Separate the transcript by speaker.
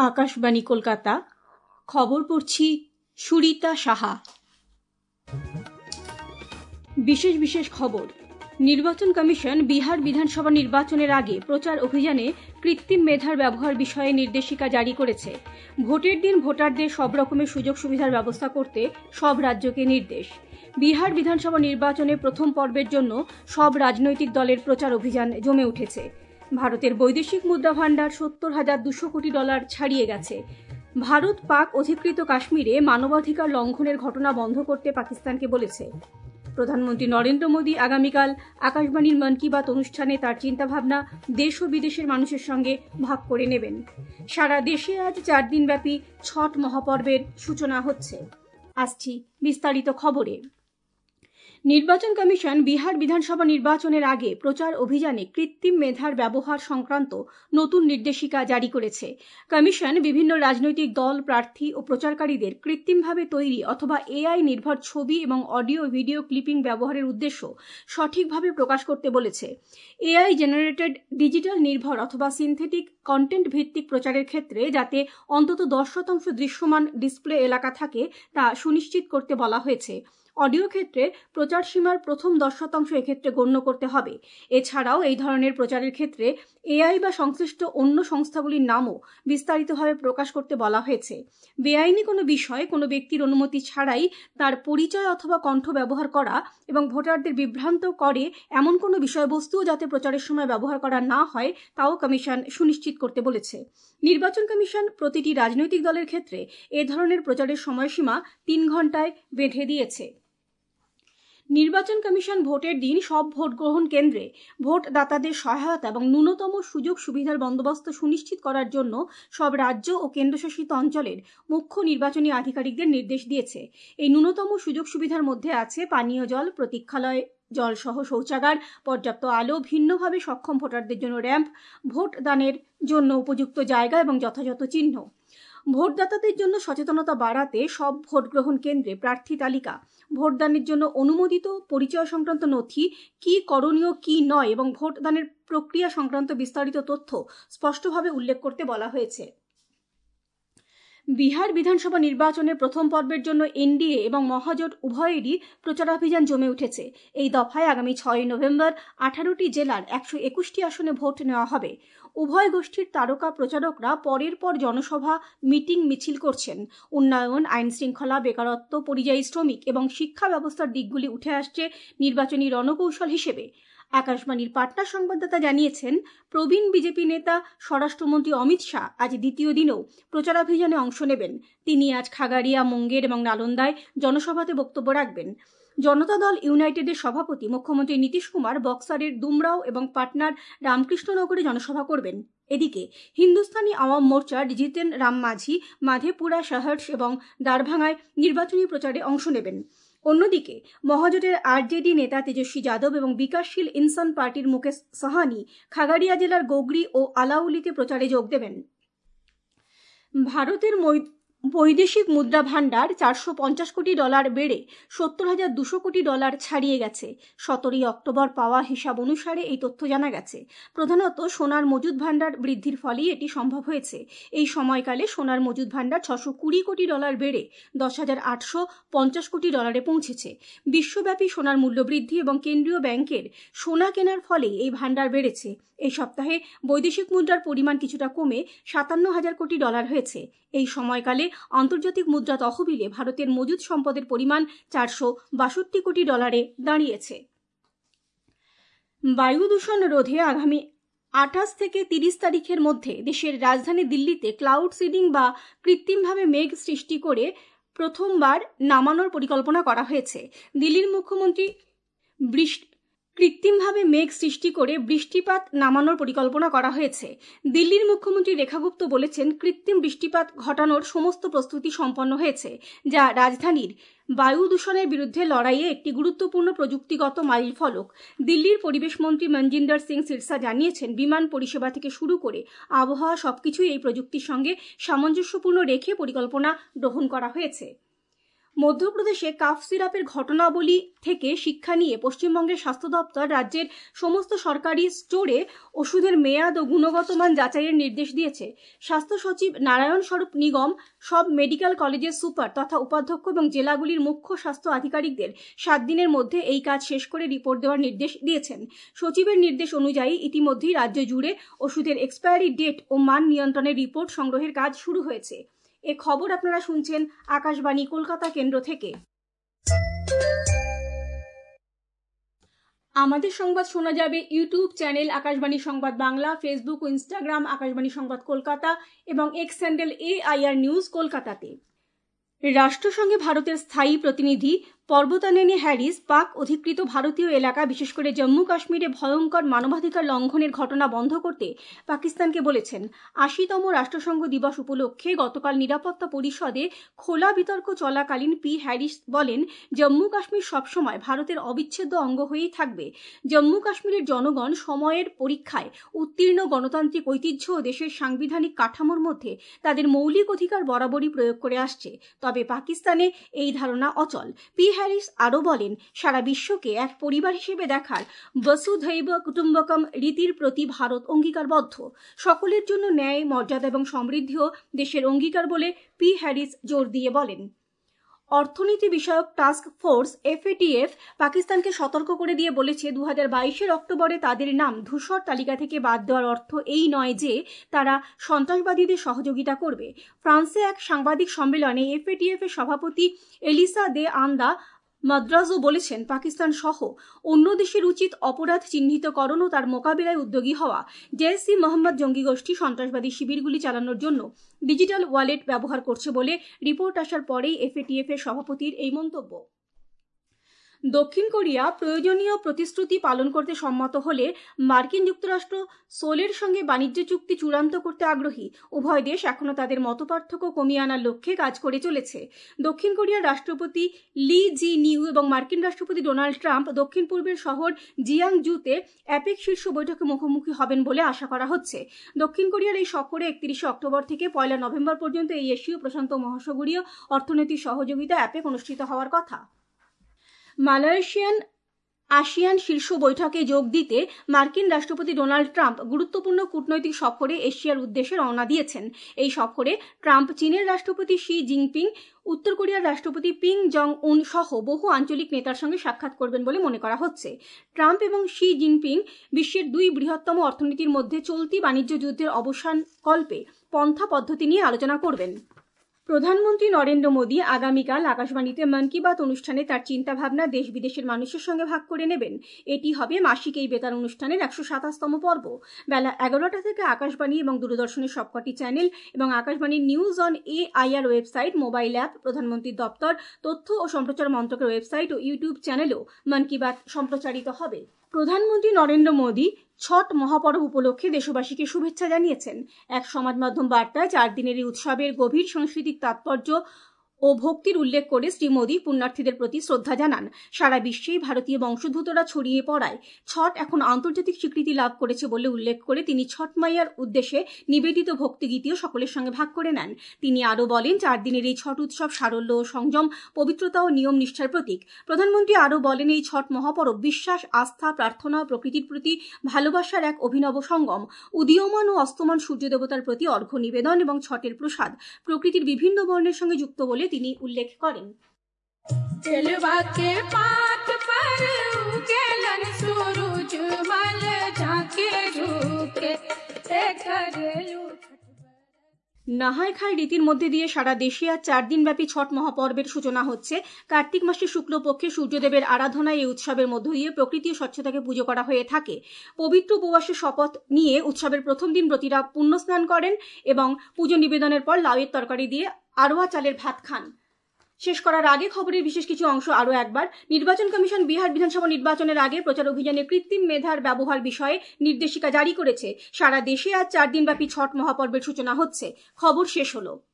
Speaker 1: আকাশবাণী কলকাতা। খবর পড়ছি সুরিতা সাহা। বিশেষ বিশেষ খবর। নির্বাচন কমিশন বিহার বিধানসভা নির্বাচনের আগে প্রচার অভিযানে কৃত্রিম মেধার ব্যবহার বিষয়ে নির্দেশিকা জারি করেছে। ভোটের দিন ভোটারদের সব রকমের সুযোগ সুবিধার ব্যবস্থা করতে সব রাজ্যকে নির্দেশ। বিহার বিধানসভা নির্বাচনে প্রথম পর্বের জন্য সব রাজনৈতিক দলের প্রচার অভিযান জমে উঠেছে। ভারতের বৈদেশিক মুদ্রা ভাণ্ডার 70,200 কোটি ডলার ছাড়িয়ে গেছে। ভারত পাক অধিকৃত কাশ্মীরে মানবাধিকার লঙ্ঘনের ঘটনা বন্ধ করতে পাকিস্তানকে বলেছে। প্রধানমন্ত্রী নরেন্দ্র মোদী আগামীকাল আকাশবাণীর মন কি বাত অনুষ্ঠানে তার চিন্তাভাবনা দেশ ও বিদেশের মানুষের সঙ্গে ভাগ করে নেবেন। সারা দেশে আজ 4 দিনব্যাপী ছট মহাপর্বের সূচনা হচ্ছে। আসছি বিস্তারিত খবরে। নির্বাচন কমিশন বিহার বিধানসভা নির্বাচনের আগে প্রচার অভিযানে কৃত্রিম মেধার ব্যবহার সংক্রান্ত নতুন নির্দেশিকা জারি করেছে। কমিশন বিভিন্ন রাজনৈতিক দল, প্রার্থী ও প্রচারকারীদের কৃত্রিমভাবে তৈরি অথবা এআই নির্ভর ছবি এবং অডিও ভিডিও ক্লিপিং ব্যবহারের উদ্দেশ্য সঠিকভাবে প্রকাশ করতে বলেছে। এআই জেনারেটেড ডিজিটাল নির্ভর অথবা সিনথেটিক কন্টেন্ট ভিত্তিক প্রচারের ক্ষেত্রে যাতে অন্তত 10% দৃশ্যমান ডিসপ্লে এলাকা থাকে তা সুনিশ্চিত করতে বলা হয়েছে। অডিও ক্ষেত্রে প্রচার সীমার প্রথম 10% এক্ষেত্রে গণ্য করতে হবে। এছাড়াও এই ধরনের প্রচারের ক্ষেত্রে এআই বা সংশ্লিষ্ট অন্য সংস্থাগুলির নামও বিস্তারিতভাবে প্রকাশ করতে বলা হয়েছে। বেআইনি কোনো বিষয় কোনো ব্যক্তির অনুমতি ছাড়াই তার পরিচয় অথবা কণ্ঠ ব্যবহার করা এবং ভোটারদের বিভ্রান্ত করে এমন কোনো বিষয়বস্তুও যাতে প্রচারের সময় ব্যবহার করা না হয় তাও কমিশন সুনিশ্চিত করতে বলেছে। নির্বাচন কমিশন প্রতিটি রাজনৈতিক দলের ক্ষেত্রে এ ধরনের প্রচারের সময়সীমা 3 ঘন্টায় বেঁধে দিয়েছে। নির্বাচন কমিশন ভোটের দিন সব ভোট গ্রহণ কেন্দ্রে ভোটদাতাদের সহায়তা এবং ন্যূনতম সুযোগ সুবিধার বন্দোবস্ত সুনিশ্চিত করার জন্য সব রাজ্য ও কেন্দ্রশাসিত অঞ্চলের মুখ্য নির্বাচনী আধিকারিকদের নির্দেশ দিয়েছে। এই ন্যূনতম সুযোগ সুবিধার মধ্যে আছে পানীয় জল, প্রতীক্ষালয়, জলসহ শৌচাগার, পর্যাপ্ত আলো, ভিন্নভাবে সক্ষম ভোটারদের জন্য র্যাম্প, ভোটদানের জন্য উপযুক্ত জায়গা এবং যথাযথ চিহ্ন। ভোটদাতাদের জন্য সচেতনতা বাড়াতে সব ভোট গ্রহণ কেন্দ্রে প্রার্থী তালিকা, ভোটদানের জন্য অনুমোদিত পরিচয় সংক্রান্ত নথি, কি করণীয় কি নয় এবং ভোটদানের প্রক্রিয়া সংক্রান্ত বিস্তারিত তথ্য স্পষ্টভাবে উল্লেখ করতে বলা হয়েছে। বিহার বিধানসভা নির্বাচনের প্রথম পর্বের জন্য এনডিএ এবং মহাজোট উভয়েরই প্রচারাভিযান জমে উঠেছে। এই দফায় আগামী 6 নভেম্বর 18টি জেলার 121টি আসনে ভোট নেওয়া হবে। উভয় গোষ্ঠীর তারকা প্রচারকরা পরের পর জনসভা, মিটিং, মিছিল করছেন। উন্নয়ন, আইন শৃঙ্খলা, বেকারত্ব, পরিযায়ী শ্রমিক এবং শিক্ষা ব্যবস্থার দিকগুলি উঠে আসছে নির্বাচনী রণকৌশল হিসেবে। আকাশবাণীর পাটনা সংবাদদাতা জানিয়েছেন, প্রবীণ বিজেপি নেতা স্বরাষ্ট্রমন্ত্রী অমিত শাহ আজ দ্বিতীয় দিনেও প্রচারাভিযানে অংশ নেবেন। তিনি আজ খাগাড়িয়া, মুঙ্গের এবং নালন্দায় জনসভাতে বক্তব্য রাখবেন। জনতা দল ইউনাইটেডের সভাপতি মুখ্যমন্ত্রী নীতিশ কুমার বক্সারের দুমরাও এবং পাটনার রামকৃষ্ণনগরে জনসভা করবেন। এদিকে হিন্দুস্তানি আওয়াম মোর্চার জিতেন রাম মাঝি মাধেপুরা, সহর্ষ এবং দারভাঙ্গায় নির্বাচনী প্রচারে অংশ নেবেন। অন্যদিকে মহাজোটের আরজেডি নেতা তেজস্বী যাদব এবং বিকাশশীল ইনসান পার্টির মুকেশ সাহানি খাগাড়িয়া জেলার গোগরি ও আলাউলিতে প্রচারে যোগ দেবেন। ভারতের বৈদেশিক মুদ্রা ভাণ্ডার 450 কোটি ডলার বেড়ে 70,200 কোটি ডলার ছাড়িয়ে গেছে। 17 অক্টোবর পাওয়া হিসাব অনুসারে এই তথ্য জানা গেছে। প্রধানত সোনার মজুদ ভাণ্ডার বৃদ্ধির ফলেই এটি সম্ভব হয়েছে। এই সময়কালে সোনার মজুদ ভাণ্ডার 620 কোটি ডলার বেড়ে 10,850 কোটি ডলারে পৌঁছেছে। বিশ্বব্যাপী সোনার মূল্য বৃদ্ধি এবং কেন্দ্রীয় ব্যাংকের সোনা কেনার ফলেই এই ভাণ্ডার বেড়েছে। এই সপ্তাহে বৈদেশিক মুদ্রার পরিমাণ কিছুটা কমে 57,000 কোটি ডলার হয়েছে। এই সময়কালে আন্তর্জাতিক মুদ্রা তহবিলে ভারতের মজুদ সম্পদের পরিমাণ 462 কোটি ডলারে দাঁড়িয়েছে। বায়ু দূষণ রোধে আগামী 28 থেকে 30 তারিখের মধ্যে দেশের রাজধানী দিল্লিতে ক্লাউড সিডিং বা কৃত্রিমভাবে মেঘ সৃষ্টি করে প্রথমবার নামানোর পরিকল্পনা করা হয়েছে। দিল্লির মুখ্যমন্ত্রী কৃত্রিমভাবে মেঘ সৃষ্টি করে বৃষ্টিপাত নামানোর পরিকল্পনা করা হয়েছে। দিল্লির মুখ্যমন্ত্রী রেখা গুপ্ত বলেছেন, কৃত্রিম বৃষ্টিপাত ঘটানোর সমস্ত প্রস্তুতি সম্পন্ন হয়েছে, যা রাজধানীর বায়ু দূষণের বিরুদ্ধে লড়াইয়ে একটি গুরুত্বপূর্ণ প্রযুক্তিগত মাইলফলক। দিল্লির পরিবেশ মন্ত্রী মনজিন্দর সিং সিরসা জানিয়েছেন, বিমান পরিষেবা থেকে শুরু করে আবহাওয়া সবকিছুই এই প্রযুক্তির সঙ্গে সামঞ্জস্যপূর্ণ রেখে পরিকল্পনা গ্রহণ করা হয়েছে। মধ্যপ্রদেশে কাফ সিরাপের ঘটনাবলী থেকে শিক্ষা নিয়ে পশ্চিমবঙ্গের স্বাস্থ্য দপ্তর রাজ্যের সমস্ত সরকারি স্টোরে ওষুধের মেয়াদ ও গুণগত মান যাচাইয়ের নির্দেশ দিয়েছে। স্বাস্থ্য সচিব নারায়ণ স্বরূপ নিগম সব মেডিকেল কলেজের সুপার তথা উপাধ্যক্ষ এবং জেলাগুলির মুখ্য স্বাস্থ্য আধিকারিকদের 7 দিনের মধ্যে এই কাজ শেষ করে রিপোর্ট দেওয়ার নির্দেশ দিয়েছেন। সচিবের নির্দেশ অনুযায়ী ইতিমধ্যেই রাজ্য জুড়ে ওষুধের এক্সপায়ারি ডেট ও মান নিয়ন্ত্রণের রিপোর্ট সংগ্রহের কাজ শুরু হয়েছে। এ খবর আপনারা শুনছেন আকাশবাণী কলকাতা কেন্দ্র থেকে। আমাদের সংবাদ শোনা যাবে ইউটিউব চ্যানেল আকাশবাণী সংবাদ বাংলা, ফেসবুক ও ইনস্টাগ্রাম আকাশবাণী সংবাদ কলকাতা এবং এক্স হ্যান্ডেল AIR নিউজ কলকাতাতে। রাষ্ট্রসংঘে ভারতের স্থায়ী প্রতিনিধি পর্বতানেনি হ্যারিস পাক অধিকৃত ভারতীয় এলাকা বিশেষ করে জম্মু কাশ্মীরে ভয়ঙ্কর মানবাধিকার লঙ্ঘনের ঘটনা বন্ধ করতে পাকিস্তানকে বলেছেন। 80তম রাষ্ট্রসংঘ দিবস উপলক্ষে গতকাল নিরাপত্তা পরিষদে খোলা বিতর্ক চলাকালীন হ্যারিস বলেন, জম্মু কাশ্মীর সবসময় ভারতের অবিচ্ছেদ্য অঙ্গ হয়েই থাকবে। জম্মু কাশ্মীরের জনগণ সময়ের পরীক্ষায় উত্তীর্ণ গণতান্ত্রিক ঐতিহ্য ও দেশের সাংবিধানিক কাঠামোর মধ্যে তাদের মৌলিক অধিকার বরাবরই প্রয়োগ করে আসছে। তবে পাকিস্তানে এই ধারণা অচল। হ্যারিস আরও বলেন, সারা বিশ্বকে এক পরিবার হিসেবে দেখার বসুধৈব কুটুম্বকম রীতির প্রতি ভারত অঙ্গীকারবদ্ধ। সকলের জন্য ন্যায়, মর্যাদা এবং সমৃদ্ধিও দেশের অঙ্গীকার বলে হ্যারিস জোর দিয়ে বলেন। অর্থনীতি বিষয়ক টাস্ক ফোর্স FATF পাকিস্তানকে সতর্ক করে দিয়ে বলেছে, 2022 অক্টোবরে তাদের নাম ধূসর তালিকা থেকে বাদ দেওয়ার অর্থ এই নয় যে তারা সন্ত্রাসবাদীদের সহযোগিতা করবে। ফ্রান্সে এক সাংবাদিক সম্মেলনে FATF এর সভাপতি এলিসা দে আন্দা মাদ্রাজও বলেছেন, পাকিস্তান সহ অন্য দেশের উচিত অপরাধ চিহ্নিতকরণ ও তার মোকাবিলায় উদ্যোগী হওয়া। জেইশ-ই-মোহাম্মদ জঙ্গি গোষ্ঠী সন্ত্রাসবাদী শিবিরগুলি চালানোর জন্য ডিজিটাল ওয়ালেট ব্যবহার করছে বলে রিপোর্ট আসার পরেই FATF এর সভাপতির এই মন্তব্য। দক্ষিণ কোরিয়া প্রয়োজনীয় প্রতিশ্রুতি পালন করতে সম্মত হলে মার্কিন যুক্তরাষ্ট্র সোলের সঙ্গে বাণিজ্য চুক্তি চূড়ান্ত করতে আগ্রহী। উভয় দেশ এখনো তাদের মতপার্থক্য কমিয়ে আনার লক্ষ্যে কাজ করে চলেছে। দক্ষিণ কোরিয়ার রাষ্ট্রপতি লি জি নিউ এবং মার্কিন রাষ্ট্রপতি ডোনাল্ড ট্রাম্প দক্ষিণ পূর্বের শহর জিয়াংজুতে অ্যাপেক শীর্ষ বৈঠকে মুখোমুখি হবেন বলে আশা করা হচ্ছে। দক্ষিণ কোরিয়ার এই সফরে 31 অক্টোবর থেকে 1 নভেম্বর পর্যন্ত এই এশীয় প্রশান্ত মহাসাগরীয় অর্থনৈতিক সহযোগিতা অ্যাপেক অনুষ্ঠিত হওয়ার কথা। মালয়েশিয়ান আসিয়ান শীর্ষ বৈঠকে যোগ দিতে মার্কিন রাষ্ট্রপতি ডোনাল্ড ট্রাম্প গুরুত্বপূর্ণ কূটনৈতিক সফরে এশিয়ার উদ্দেশ্যে রওনা দিয়েছেন। এই সফরে ট্রাম্প চীনের রাষ্ট্রপতি শি জিনপিং, উত্তর কোরিয়ার রাষ্ট্রপতি কিম জং উন সহ বহু আঞ্চলিক নেতার সঙ্গে সাক্ষাৎ করবেন বলে মনে করা হচ্ছে। ট্রাম্প এবং শি জিনপিং বিশ্বের 2 বৃহত্তম অর্থনীতির মধ্যে চলতি বাণিজ্য যুদ্ধের অবসান কল্পে পন্থা পদ্ধতি নিয়ে আলোচনা করবেন। প্রধানমন্ত্রী নরেন্দ্র মোদী আগামীকাল আকাশবাণীতে মন কি বাত অনুষ্ঠানে তার চিন্তাভাবনা দেশ বিদেশের মানুষের সঙ্গে ভাগ করে নেবেন। এটি হবে মাসিক এই বেতার অনুষ্ঠানের 127তম পর্ব। বেলা 11টা থেকে আকাশবাণী এবং দূরদর্শনের সবকটি চ্যানেল এবং আকাশবাণীর news on AIR website, mobile app, প্রধানমন্ত্রীর দপ্তর, তথ্য ও সম্প্রচার মন্ত্রকের ওয়েবসাইট ও ইউটিউব চ্যানেলেও মন কি বাত সম্প্রচারিত হবে। প্রধানমন্ত্রী নরেন্দ্র মোদী ছট মহাপর্ব উপলক্ষে দেশবাসীকে শুভেচ্ছা জানিয়েছেন। এক সমাজ মাধ্যম বার্তায় 4 দিনের এই উৎসবের গভীর সাংস্কৃতিক তাৎপর্য ও ভক্তির উল্লেখ করে শ্রী মোদী পুণ্যার্থীদের প্রতি শ্রদ্ধা জানান। সারা বিশ্বেই ভারতীয় বংশোদ্ভূতরা ছড়িয়ে পড়ায় ছট এখন আন্তর্জাতিক স্বীকৃতি লাভ করেছে বলে উল্লেখ করে তিনি ছট মাইয়ার উদ্দেশ্যে নিবেদিত ভক্তিগীতিও সকলের সঙ্গে ভাগ করে নেন। তিনি আরও বলেন, 4 দিনের এই ছট উৎসব সারল্য ও সংযম, পবিত্রতা ও নিয়ম নিষ্ঠার প্রতীক। প্রধানমন্ত্রী আরও বলেন, এই ছট মহাপরব বিশ্বাস, আস্থা, প্রার্থনা, প্রকৃতির প্রতি ভালোবাসার এক অভিনব সঙ্গম। উদীয়মান ও অস্তমান সূর্য দেবতার প্রতি অর্ঘ্য নিবেদন এবং ছটের প্রসাদ প্রকৃতির বিভিন্ন বর্ণের সঙ্গে যুক্ত বলে তিনি উল্লেখ করেন। নাহায় খায় রীতির মধ্যে দিয়ে সারা দেশে আজ 4 দিনব্যাপী ছট মহাপর্বের সূচনা হচ্ছে। কার্তিক মাসের শুক্লপক্ষে সূর্যদেবের আরাধনায় এই উৎসবের মধ্য দিয়ে প্রকৃতি ও স্বচ্ছতাকে পুজো করা হয়ে থাকে। পবিত্র উপবাসের শপথ নিয়ে উৎসবের প্রথম দিন ব্রতীরা পুণ্য স্নান করেন এবং পুজো নিবেদনের পর লাউয়ের তরকারি দিয়ে আরোয়া চালের ভাত খান। শেষ করার আগে খবরের বিশেষ কিছু অংশ আরও একবার। নির্বাচন কমিশন বিহার বিধানসভা নির্বাচনের আগে প্রচার অভিযানে কৃত্রিম মেধার ব্যবহার বিষয়ে নির্দেশিকা জারি করেছে। সারা দেশে আজ 4 দিনব্যাপী ছট মহাপর্বের সূচনা হচ্ছে। খবর শেষ হলো।